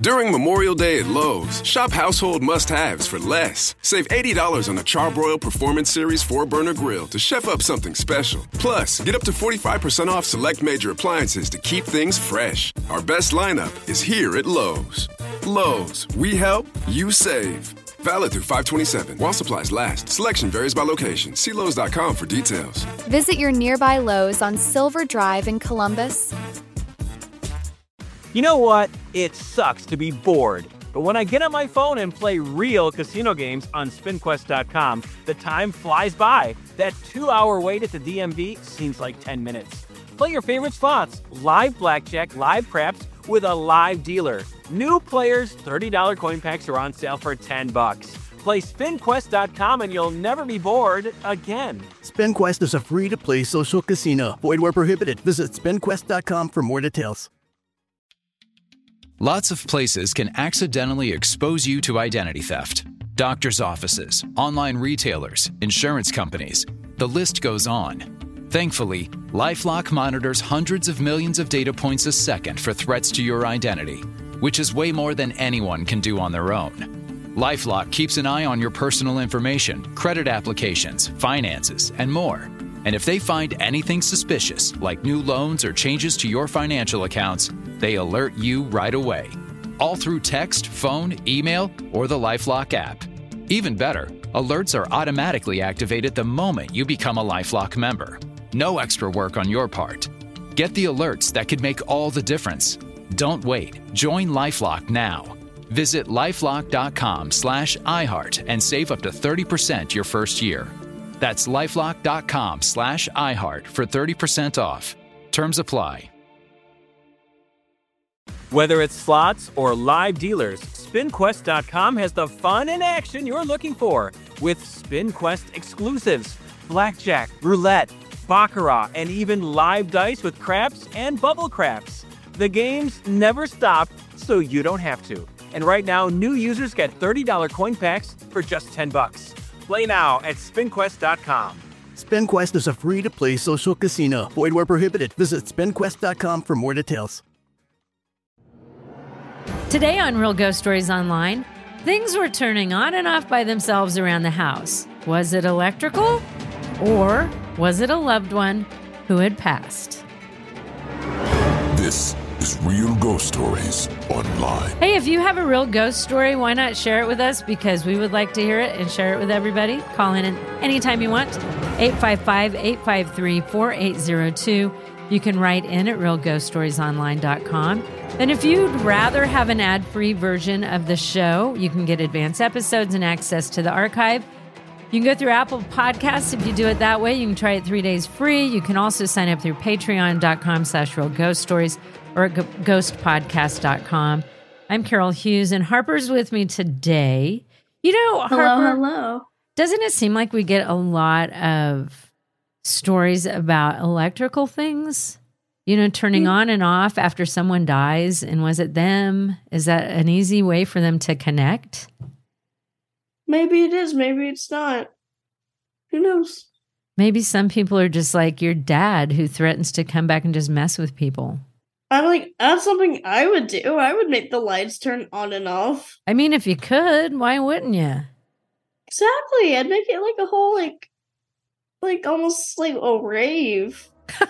During Memorial Day at Lowe's, shop household must-haves for less. Save $80 on a Charbroil Performance Series 4-burner grill to chef up something special. Plus, get up to 45% off select major appliances to keep things fresh. Our best lineup is here at Lowe's. Lowe's, we help, you save. Valid through 5/27. While supplies last. Selection varies by location. See Lowe's.com for details. Visit your nearby Lowe's on Silver Drive in Columbus. You know what? It sucks to be bored. But when I get on my phone and play real casino games on SpinQuest.com, the time flies by. That 2-hour wait at the DMV seems like 10 minutes. Play your favorite slots, live blackjack, live craps, with a live dealer. New players, $30 coin packs are on sale for $10. Play SpinQuest.com and you'll never be bored again. SpinQuest is a free-to-play social casino. Void where prohibited. Visit SpinQuest.com for more details. Lots of places can accidentally expose you to identity theft. Doctors' offices, online retailers, insurance companies. The list goes on. Thankfully, LifeLock monitors hundreds of millions of data points a second for threats to your identity, which is way more than anyone can do on their own. LifeLock keeps an eye on your personal information, credit applications, finances, and more. And if they find anything suspicious, like new loans or changes to your financial accounts, they alert you right away. All through text, phone, email, or the LifeLock app. Even better, alerts are automatically activated the moment you become a LifeLock member. No extra work on your part. Get the alerts that could make all the difference. Don't wait. Join LifeLock now. Visit LifeLock.com/iHeart and save up to 30% your first year. That's LifeLock.com/iHeart for 30% off. Terms apply. Whether it's slots or live dealers, SpinQuest.com has the fun and action you're looking for with SpinQuest exclusives, blackjack, roulette, baccarat, and even live dice with craps and bubble craps. The games never stop, so you don't have to. And right now, new users get $30 coin packs for just $10. Play now at SpinQuest.com. SpinQuest is a free-to-play social casino. Void where prohibited. Visit SpinQuest.com for more details. Today on Real Ghost Stories Online, things were turning on and off by themselves around the house. Was it electrical? Or was it a loved one who had passed? This is Real Ghost Stories Online. Hey, if you have a real ghost story, why not share it with us? Because we would like to hear it and share it with everybody. Call in anytime you want. 855-853-4802. You can write in at realghoststoriesonline.com. And if you'd rather have an ad-free version of the show, you can get advanced episodes and access to the archive. You can go through Apple Podcasts. If you do it that way, you can try it 3 days free. You can also sign up through patreon.com/realghoststories or at ghostpodcast.com. I'm Carol Hughes, and Harper's with me today. You know, Harper, hello. Doesn't it seem like we get a lot of stories about electrical things? You know, turning on and off after someone dies, and was it them? Is that an easy way for them to connect? Maybe it is, maybe it's not. Who knows? Maybe some people are just like your dad who threatens to come back and just mess with people. I'm like, that's something I would do. I would make the lights turn on and off. I mean, if you could, why wouldn't you? Exactly. I'd make it like a whole, like almost like a rave.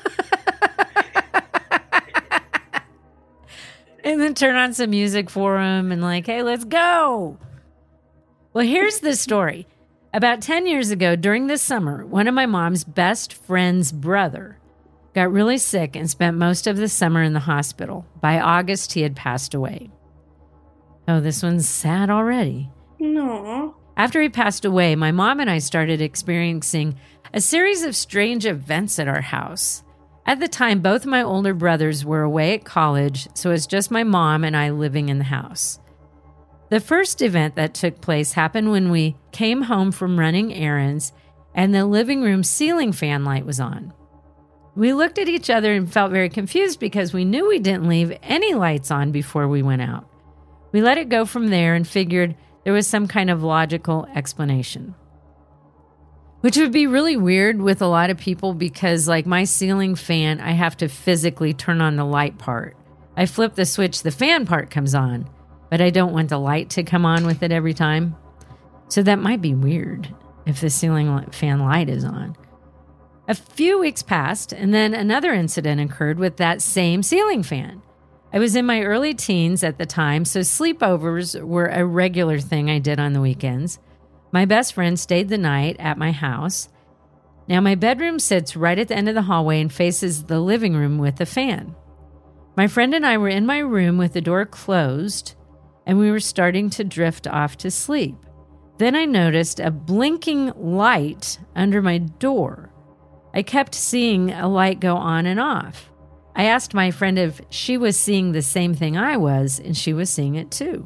And then turn on some music for him and like, hey, let's go. Well, here's the story. About 10 years ago, during the summer, one of my mom's best friend's brother got really sick and spent most of the summer in the hospital. By August, he had passed away. Oh, this one's sad already. No. After he passed away, my mom and I started experiencing a series of strange events at our house. At the time, both my older brothers were away at college, so it was just my mom and I living in the house. The first event that took place happened when we came home from running errands and the living room ceiling fan light was on. We looked at each other and felt very confused because we knew we didn't leave any lights on before we went out. We let it go from there and figured there was some kind of logical explanation. Which would be really weird with a lot of people because, like my ceiling fan, I have to physically turn on the light part. I flip the switch, the fan part comes on. but I don't want the light to come on with it every time. So that might be weird if the ceiling fan light is on. A few weeks passed, and then another incident occurred with that same ceiling fan. I was in my early teens at the time, so sleepovers were a regular thing I did on the weekends. My best friend stayed the night at my house. Now, my bedroom sits right at the end of the hallway and faces the living room with the fan. My friend and I were in my room with the door closed, and we were starting to drift off to sleep. Then I noticed a blinking light under my door. I kept seeing a light go on and off. I asked my friend if she was seeing the same thing I was, and she was seeing it too.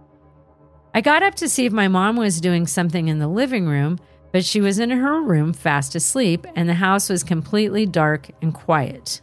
I got up to see if my mom was doing something in the living room, but she was in her room fast asleep, and the house was completely dark and quiet.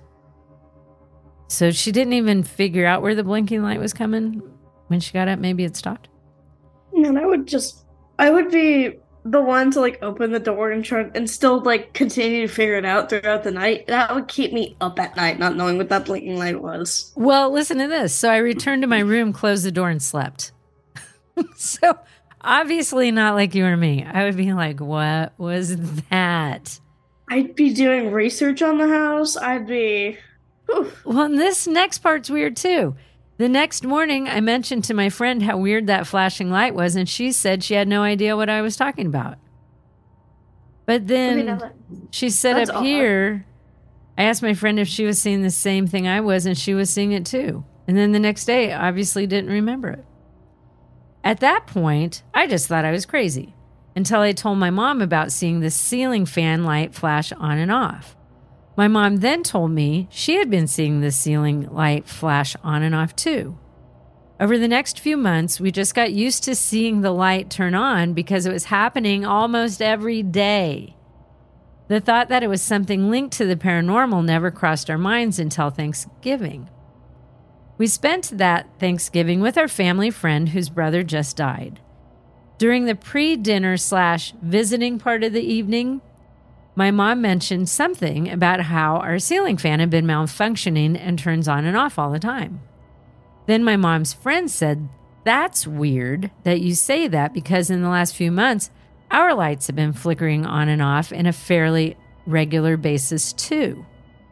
So she didn't even figure out where the blinking light was coming when she got up. Maybe it stopped. And I would be the one to like open the door and try and still like continue to figure it out throughout the night. That would keep me up at night, not knowing what that blinking light was. Well, listen to this. So I returned to my room, closed the door, and slept. So obviously not like you or me. I would be like, what was that? I'd be doing research on the house. I'd be... Oof. Well, and this next part's weird too. The next morning, I mentioned to my friend how weird that flashing light was, and she said she had no idea what I was talking about. But then she said up here, I asked my friend if she was seeing the same thing I was, and she was seeing it too. And then the next day, obviously didn't remember it. At that point, I just thought I was crazy until I told my mom about seeing the ceiling fan light flash on and off. My mom then told me she had been seeing the ceiling light flash on and off too. Over the next few months, we just got used to seeing the light turn on because it was happening almost every day. The thought that it was something linked to the paranormal never crossed our minds until Thanksgiving. We spent that Thanksgiving with our family friend whose brother just died. During the pre-dinner / visiting part of the evening, my mom mentioned something about how our ceiling fan had been malfunctioning and turns on and off all the time. Then my mom's friend said, "That's weird that you say that because in the last few months, our lights have been flickering on and off in a fairly regular basis too.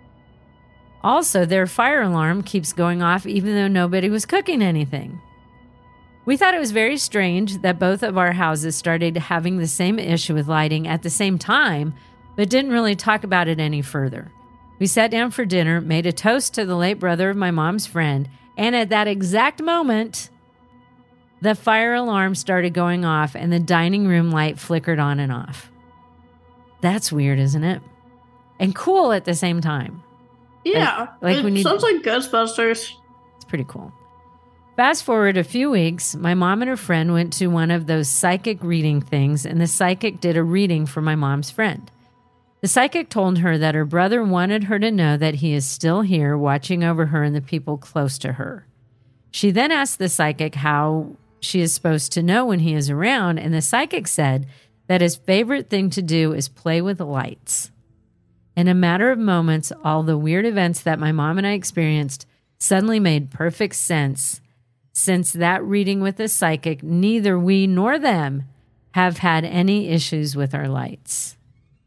Also, their fire alarm keeps going off even though nobody was cooking anything." We thought it was very strange that both of our houses started having the same issue with lighting at the same time, but didn't really talk about it any further. We sat down for dinner, made a toast to the late brother of my mom's friend, and at that exact moment, the fire alarm started going off and the dining room light flickered on and off. That's weird, isn't it? And cool at the same time. Yeah, like when you, sounds like Ghostbusters. It's pretty cool. Fast forward a few weeks, my mom and her friend went to one of those psychic reading things, and the psychic did a reading for my mom's friend. The psychic told her that her brother wanted her to know that he is still here watching over her and the people close to her. She then asked the psychic how she is supposed to know when he is around, and the psychic said that his favorite thing to do is play with lights. In a matter of moments, all the weird events that my mom and I experienced suddenly made perfect sense. Since that reading with the psychic, neither we nor them have had any issues with our lights.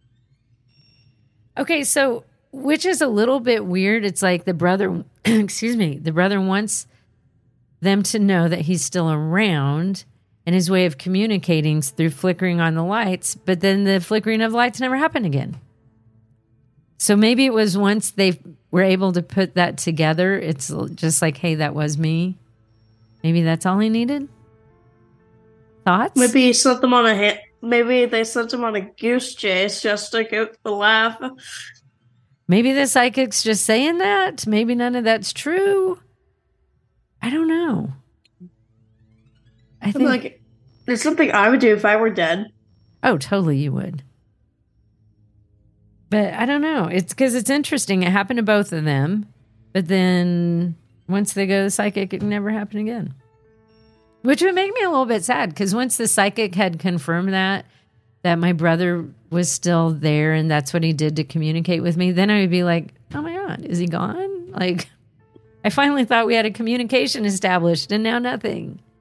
Okay, so, which is a little bit weird. It's like the brother, the brother wants them to know that he's still around, and his way of communicating is through flickering on the lights, but then the flickering of lights never happened again. So maybe it was once they were able to put that together, it's just like, hey, that was me. Maybe that's all he needed? Thoughts? Maybe he sent them on maybe they sent him on a goose chase just to get the laugh. Maybe the psychic's just saying that. Maybe none of that's true. I don't know. I think like it's something I would do if I were dead. Oh, totally you would. But I don't know. It's because it's interesting. It happened to both of them. But then once they go to the psychic, it never happened again. Which would make me a little bit sad. Because once the psychic had confirmed that my brother was still there and that's what he did to communicate with me, then I would be like, oh my God, is he gone? Like, I finally thought we had a communication established and now nothing.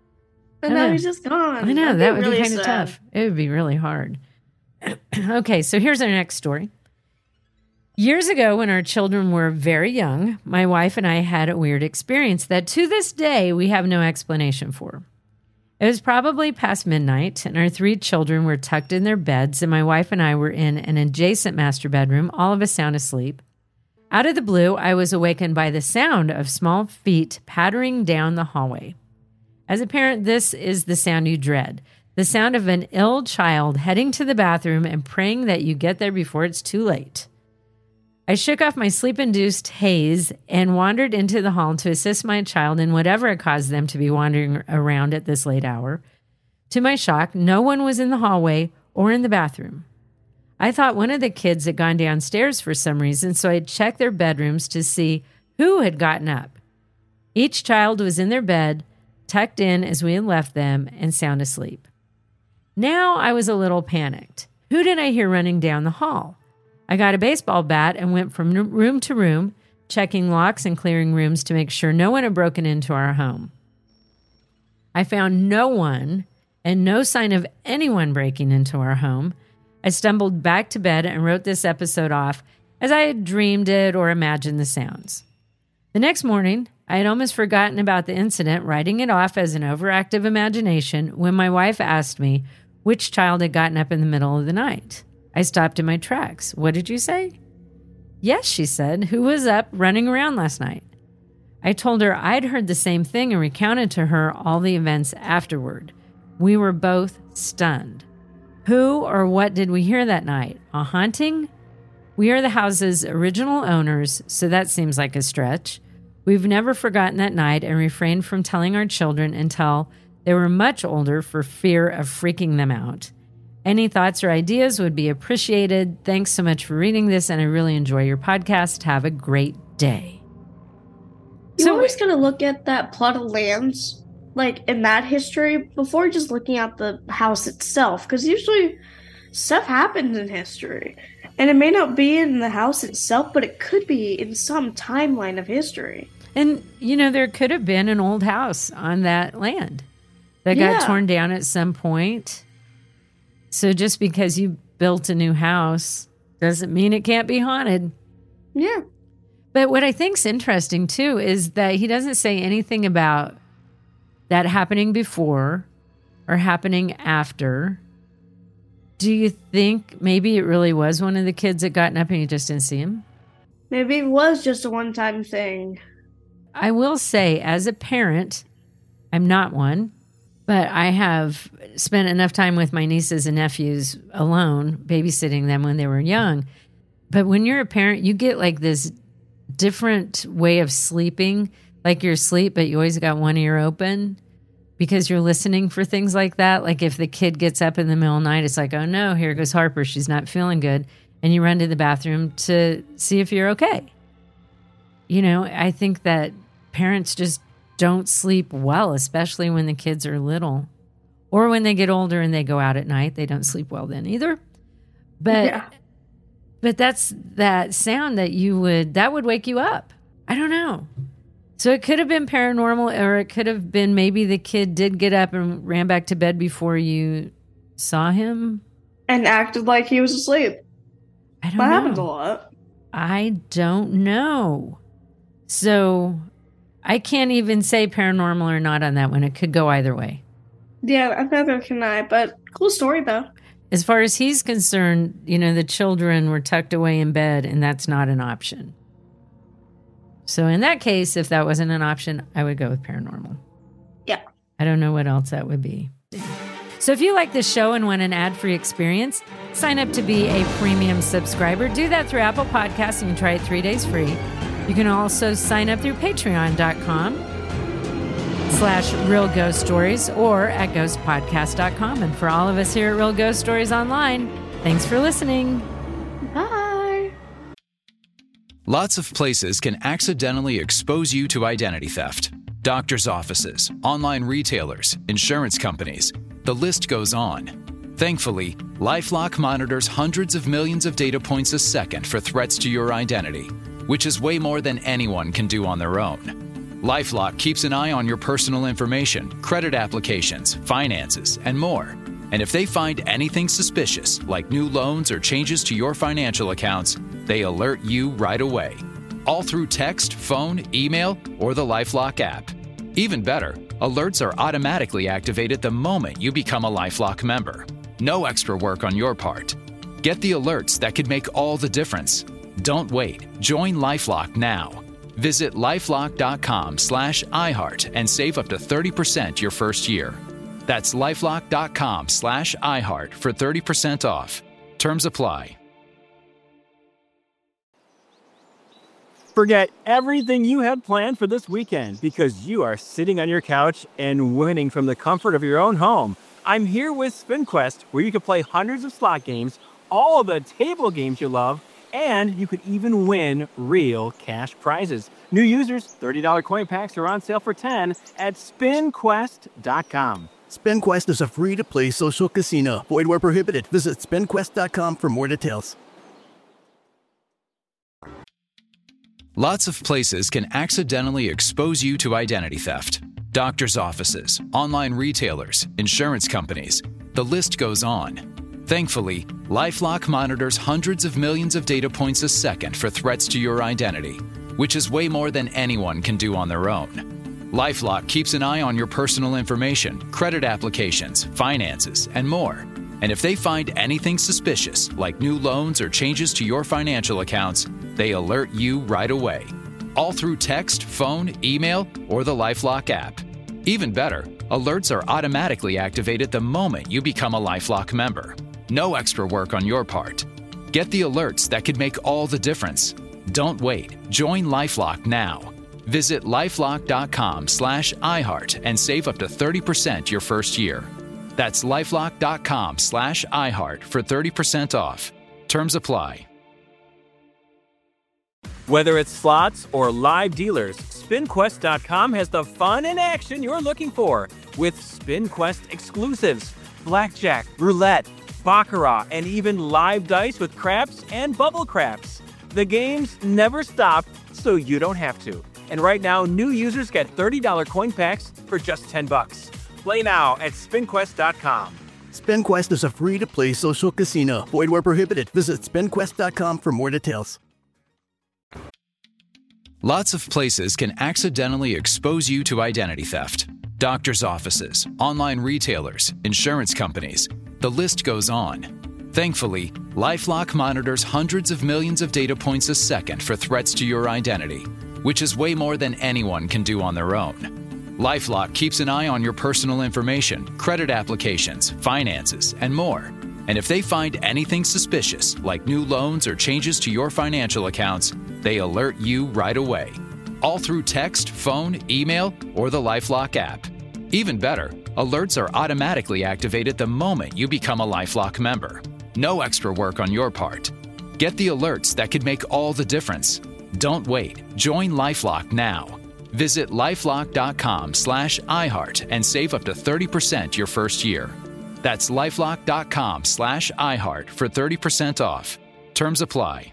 And now he's just gone. I know, that would be kind of sad. tough. It would be really hard. Okay, so here's our next story. Years ago, when our children were very young, my wife and I had a weird experience that to this day we have no explanation for. It was probably past midnight, and our 3 children were tucked in their beds, and my wife and I were in an adjacent master bedroom, all of us sound asleep. Out of the blue, I was awakened by the sound of small feet pattering down the hallway. As a parent, this is the sound you dread. The sound of an ill child heading to the bathroom and praying that you get there before it's too late. I shook off my sleep-induced haze and wandered into the hall to assist my child in whatever it caused them to be wandering around at this late hour. To my shock, no one was in the hallway or in the bathroom. I thought one of the kids had gone downstairs for some reason, so I checked their bedrooms to see who had gotten up. Each child was in their bed, tucked in as we had left them, and sound asleep. Now I was a little panicked. Who did I hear running down the hall? I got a baseball bat and went from room to room, checking locks and clearing rooms to make sure no one had broken into our home. I found no one and no sign of anyone breaking into our home. I stumbled back to bed and wrote this episode off as I had dreamed it or imagined the sounds. The next morning, I had almost forgotten about the incident, writing it off as an overactive imagination when my wife asked me which child had gotten up in the middle of the night. I stopped in my tracks. What did you say? Yes, she said. Who was up running around last night? I told her I'd heard the same thing and recounted to her all the events afterward. We were both stunned. Who or what did we hear that night? A haunting? We are the house's original owners, so that seems like a stretch. We've never forgotten that night and refrained from telling our children until they were much older for fear of freaking them out. Any thoughts or ideas would be appreciated. Thanks so much for reading this, and I really enjoy your podcast. Have a great day. You're always going to look at that plot of lands, like in that history, before just looking at the house itself, because usually stuff happens in history. And it may not be in the house itself, but it could be in some timeline of history. And, you know, there could have been an old house on that land that got torn down at some point. So just because you built a new house doesn't mean it can't be haunted. Yeah. But what I think's interesting, too, is that he doesn't say anything about that happening before or happening after. Do you think maybe it really was one of the kids that gotten up and you just didn't see him? Maybe it was just a one-time thing. I will say, as a parent, I'm not one, but I have spent enough time with my nieces and nephews alone, babysitting them when they were young. But when you're a parent, you get like this different way of sleeping, like you're asleep, but you always got one ear open because you're listening for things like that. Like if the kid gets up in the middle of the night, it's like, oh no, here goes Harper. She's not feeling good. And you run to the bathroom to see if you're okay. You know, I think that parents just don't sleep well, especially when the kids are little. Or when they get older and they go out at night, they don't sleep well then either. But that's that sound that would wake you up. I don't know. So it could have been paranormal, or it could have been maybe the kid did get up and ran back to bed before you saw him. And acted like he was asleep. I don't that know. happens a lot. I don't know. So I can't even say paranormal or not on that one. It could go either way. Yeah, neither can I, but cool story though. As far as he's concerned, you know, the children were tucked away in bed, and that's not an option. So in that case, if that wasn't an option, I would go with paranormal. Yeah. I don't know what else that would be. So if you like this show and want an ad-free experience, sign up to be a premium subscriber. Do that through Apple Podcasts, and you can try it 3 days free. You can also sign up through patreon.com/Real Ghost Stories or at ghostpodcast.com. And for all of us here at Real Ghost Stories Online, thanks for listening. Bye. Lots of places can accidentally expose you to identity theft. Doctors' offices, online retailers, insurance companies. The list goes on. Thankfully, LifeLock monitors hundreds of millions of data points a second for threats to your identity, which is way more than anyone can do on their own. LifeLock keeps an eye on your personal information, credit applications, finances, and more. And if they find anything suspicious, like new loans or changes to your financial accounts, they alert you right away. All through text, phone, email, or the LifeLock app. Even better, alerts are automatically activated the moment you become a LifeLock member. No extra work on your part. Get the alerts that could make all the difference. Don't wait. Join LifeLock now. Visit lifelock.com/iHeart and save up to 30% your first year. That's lifelock.com/iHeart for 30% off. Terms apply. Forget everything you had planned for this weekend because you are sitting on your couch and winning from the comfort of your own home. I'm here with SpinQuest, where you can play hundreds of slot games, all of the table games you love, and you could even win real cash prizes. New users, $30 coin packs are on sale for $10 at SpinQuest.com. SpinQuest is a free-to-play social casino. Void where prohibited. Visit SpinQuest.com for more details. Lots of places can accidentally expose you to identity theft. Doctors' offices, online retailers, insurance companies. The list goes on. Thankfully, LifeLock monitors hundreds of millions of data points a second for threats to your identity, which is way more than anyone can do on their own. LifeLock keeps an eye on your personal information, credit applications, finances, and more. And if they find anything suspicious, like new loans or changes to your financial accounts, they alert you right away. All through text, phone, email, or the LifeLock app. Even better, alerts are automatically activated the moment you become a LifeLock member. No extra work on your part. Get the alerts that could make all the difference. Don't wait. Join LifeLock now. Visit lifelock.com/iHeart and save up to 30% your first year. That's lifelock.com/iHeart for 30% off. Terms apply. Whether it's slots or live dealers, SpinQuest.com has the fun and action you're looking for with SpinQuest exclusives, blackjack, roulette, baccarat, and even live dice with craps and bubble craps. The games never stop, so you don't have to. And right now, new users get $30 coin packs for just $10. Play now at SpinQuest.com. SpinQuest is a free-to-play social casino. Void where prohibited. Visit SpinQuest.com for more details. Lots of places can accidentally expose you to identity theft. Doctors' offices, online retailers, insurance companies. The list goes on. Thankfully, LifeLock monitors hundreds of millions of data points a second for threats to your identity, which is way more than anyone can do on their own. LifeLock keeps an eye on your personal information, credit applications, finances, and more. And if they find anything suspicious, like new loans or changes to your financial accounts, they alert you right away. All through text, phone, email, or the LifeLock app. Even better, alerts are automatically activated the moment you become a LifeLock member. No extra work on your part. Get the alerts that could make all the difference. Don't wait. Join LifeLock now. Visit lifelock.com/iHeart and save up to 30% your first year. That's lifelock.com/iHeart for 30% off. Terms apply.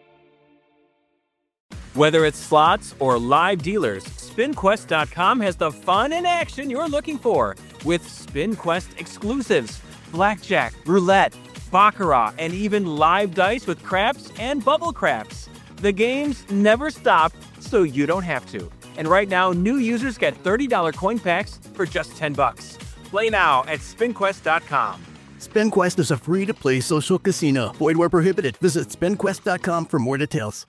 Whether it's slots or live dealers, SpinQuest.com has the fun and action you're looking for with SpinQuest exclusives, blackjack, roulette, baccarat, and even live dice with craps and bubble craps. The games never stop, so you don't have to. And right now, new users get $30 coin packs for just $10. Play now at SpinQuest.com. SpinQuest is a free-to-play social casino. Void where prohibited. Visit SpinQuest.com for more details.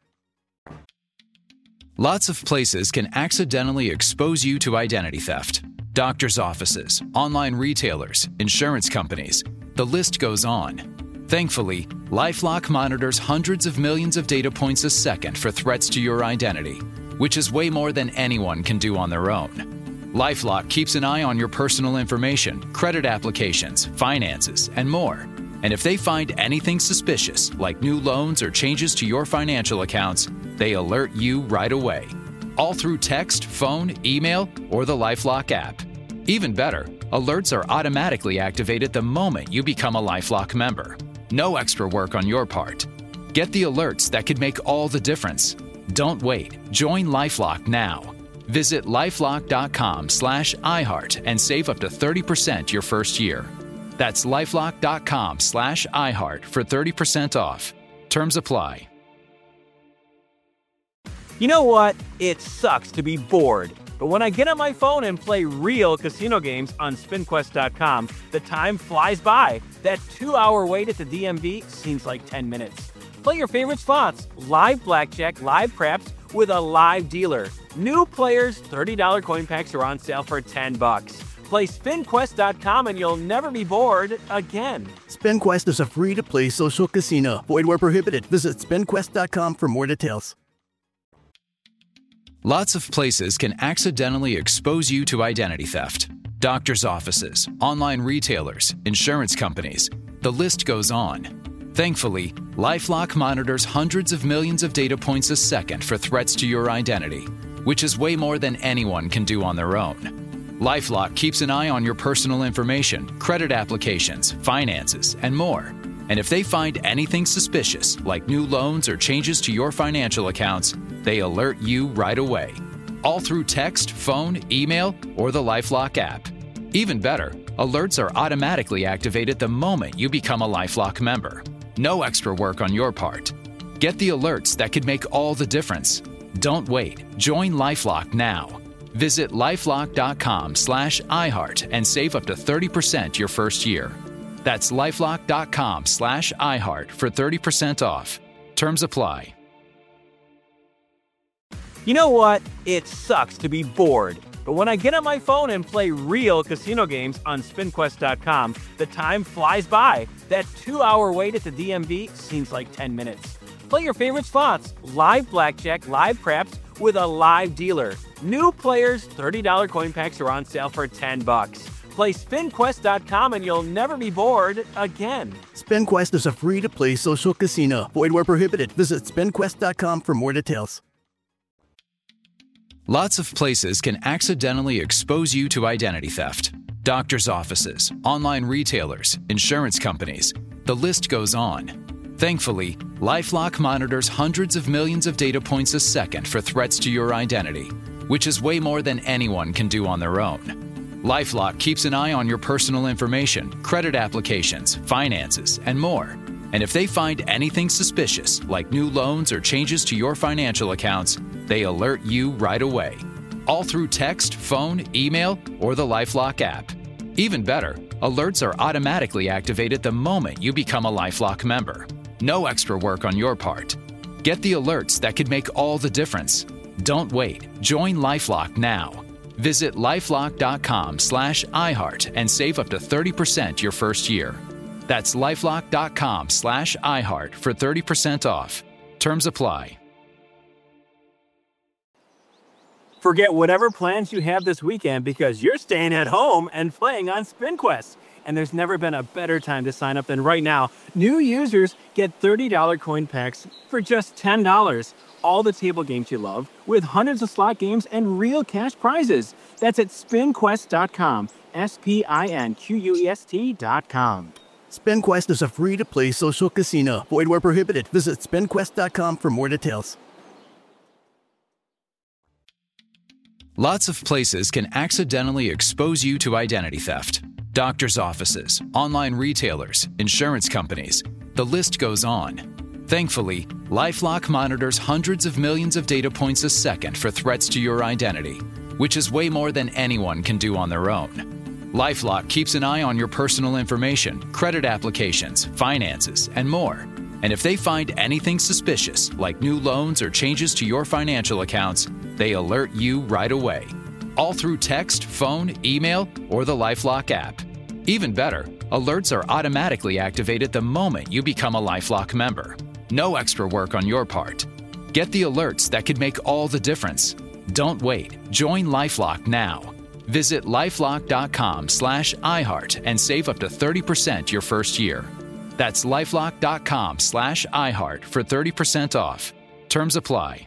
Lots of places can accidentally expose you to identity theft. Doctors' offices, online retailers, insurance companies. The list goes on. Thankfully, LifeLock monitors hundreds of millions of data points a second for threats to your identity, which is way more than anyone can do on their own. LifeLock keeps an eye on your personal information, credit applications, finances, and more. And if they find anything suspicious, like new loans or changes to your financial accounts, they alert you right away. All through text, phone, email, or the LifeLock app. Even better, alerts are automatically activated the moment you become a LifeLock member. No extra work on your part. Get the alerts that could make all the difference. Don't wait. Join LifeLock now. Visit lifelock.com/iHeart and save up to 30% your first year. That's lifelock.com/iHeart for 30% off. Terms apply. You know what? It sucks to be bored. But when I get on my phone and play real casino games on SpinQuest.com, the time flies by. That 2-hour wait at the DMV seems like 10 minutes. Play your favorite slots, live blackjack, live craps, with a live dealer. New players, $30 coin packs are on sale for $10. Play SpinQuest.com and you'll never be bored again. SpinQuest is a free-to-play social casino. Void where prohibited. Visit SpinQuest.com for more details. Lots of places can accidentally expose you to identity theft. Doctors' offices, online retailers, insurance companies. The list goes on. Thankfully, LifeLock monitors hundreds of millions of data points a second for threats to your identity, which is way more than anyone can do on their own. LifeLock keeps an eye on your personal information, credit applications, finances, and more. And if they find anything suspicious, like new loans or changes to your financial accounts, they alert you right away. All through text, phone, email, or the LifeLock app. Even better, alerts are automatically activated the moment you become a LifeLock member. No extra work on your part. Get the alerts that could make all the difference. Don't wait. Join LifeLock now. Visit lifelock.com/iHeart and save up to 30% your first year. That's lifelock.com/iHeart for 30% off. Terms apply. You know what? It sucks to be bored. But when I get on my phone and play real casino games on SpinQuest.com, the time flies by. That 2-hour wait at the DMV seems like 10 minutes. Play your favorite slots, live blackjack, live craps, with a live dealer. New players, $30 coin packs are on sale for $10. Play SpinQuest.com and you'll never be bored again. SpinQuest is a free-to-play social casino. Void where prohibited. Visit SpinQuest.com for more details. Lots of places can accidentally expose you to identity theft. Doctors' offices, online retailers, insurance companies. The list goes on. Thankfully, LifeLock monitors hundreds of millions of data points a second for threats to your identity, which is way more than anyone can do on their own. LifeLock keeps an eye on your personal information, credit applications, finances, and more. And if they find anything suspicious, like new loans or changes to your financial accounts, they alert you right away. All through text, phone, email, or the LifeLock app. Even better, alerts are automatically activated the moment you become a LifeLock member. No extra work on your part. Get the alerts that could make all the difference. Don't wait. Join LifeLock now. Visit lifelock.com/iHeart and save up to 30% your first year. That's lifelock.com/iHeart for 30% off. Terms apply. Forget whatever plans you have this weekend because you're staying at home and playing on SpinQuest. And there's never been a better time to sign up than right now. New users get $30 coin packs for just $10. All the table games you love, with hundreds of slot games and real cash prizes. That's at SpinQuest.com. SpinQuest.com. SpinQuest is a free-to-play social casino. Void where prohibited. Visit SpinQuest.com for more details. Lots of places can accidentally expose you to identity theft. Doctors' offices, online retailers, insurance companies. The list goes on. Thankfully, LifeLock monitors hundreds of millions of data points a second for threats to your identity, which is way more than anyone can do on their own. LifeLock keeps an eye on your personal information, credit applications, finances, and more. And if they find anything suspicious, like new loans or changes to your financial accounts, they alert you right away. All through text, phone, email, or the LifeLock app. Even better, alerts are automatically activated the moment you become a LifeLock member. No extra work on your part. Get the alerts that could make all the difference. Don't wait. Join LifeLock now. Visit lifelock.com/iHeart and save up to 30% your first year. That's lifelock.com/iHeart for 30% off. Terms apply.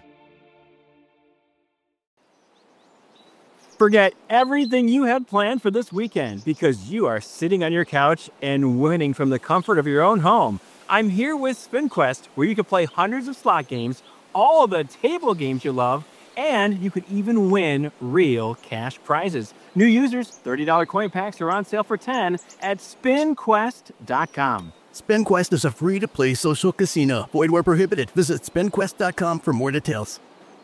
Forget everything you had planned for this weekend because you are sitting on your couch and winning from the comfort of your own home. I'm here with SpinQuest, where you can play hundreds of slot games, all of the table games you love, And you could even win real cash prizes. New users, $30 coin packs are on sale for $10 at SpinQuest.com. SpinQuest is a free-to-play social casino. Void where prohibited. Visit SpinQuest.com for more details.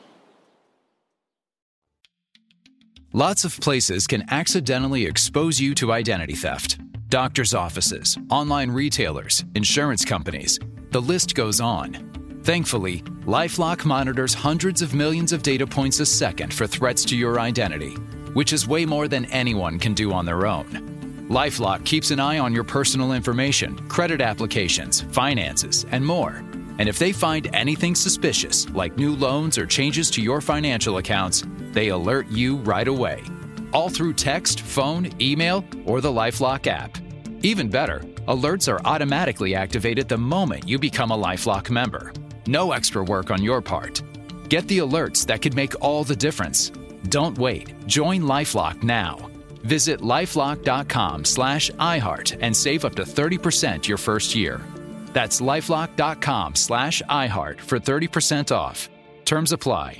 Lots of places can accidentally expose you to identity theft. Doctors' offices, online retailers, insurance companies. The list goes on. Thankfully, LifeLock monitors hundreds of millions of data points a second for threats to your identity, which is way more than anyone can do on their own. LifeLock keeps an eye on your personal information, credit applications, finances, and more. And if they find anything suspicious, like new loans or changes to your financial accounts, they alert you right away. All through text, phone, email, or the LifeLock app. Even better, alerts are automatically activated the moment you become a LifeLock member. No extra work on your part. Get the alerts that could make all the difference. Don't wait. Join LifeLock now. Visit lifelock.com/iHeart and save up to 30% your first year. That's lifelock.com/iHeart for 30% off. Terms apply.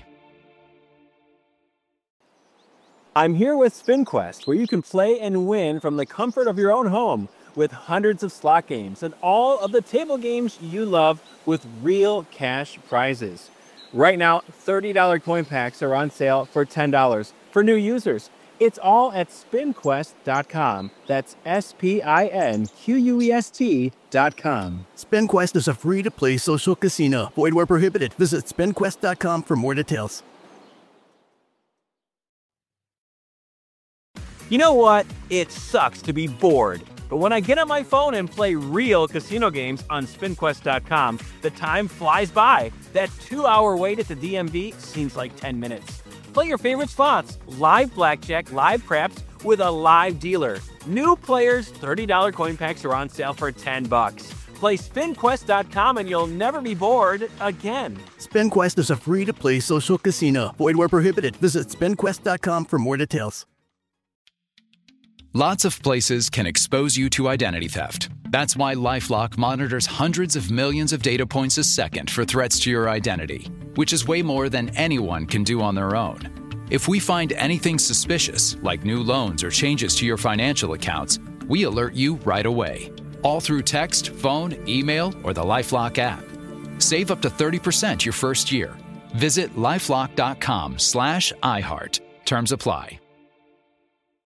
I'm here with SpinQuest, where you can play and win from the comfort of your own home with hundreds of slot games and all of the table games you love with real cash prizes. Right now, $30 coin packs are on sale for $10 for new users. It's all at SpinQuest.com. That's SpinQuest.com. SpinQuest is a free-to-play social casino. Void where prohibited. Visit SpinQuest.com for more details. You know what? It sucks to be bored. But when I get on my phone and play real casino games on SpinQuest.com, the time flies by. That 2-hour wait at the DMV seems like 10 minutes. Play your favorite slots, live blackjack, live craps with a live dealer. New players, $30 coin packs are on sale for $10. Play SpinQuest.com and you'll never be bored again. SpinQuest is a free-to-play social casino. Void where prohibited. Visit SpinQuest.com for more details. Lots of places can expose you to identity theft. That's why LifeLock monitors hundreds of millions of data points a second for threats to your identity, which is way more than anyone can do on their own. If we find anything suspicious, like new loans or changes to your financial accounts, we alert you right away. All through text, phone, email, or the LifeLock app. Save up to 30% your first year. Visit lifelock.com/iHeart. Terms apply.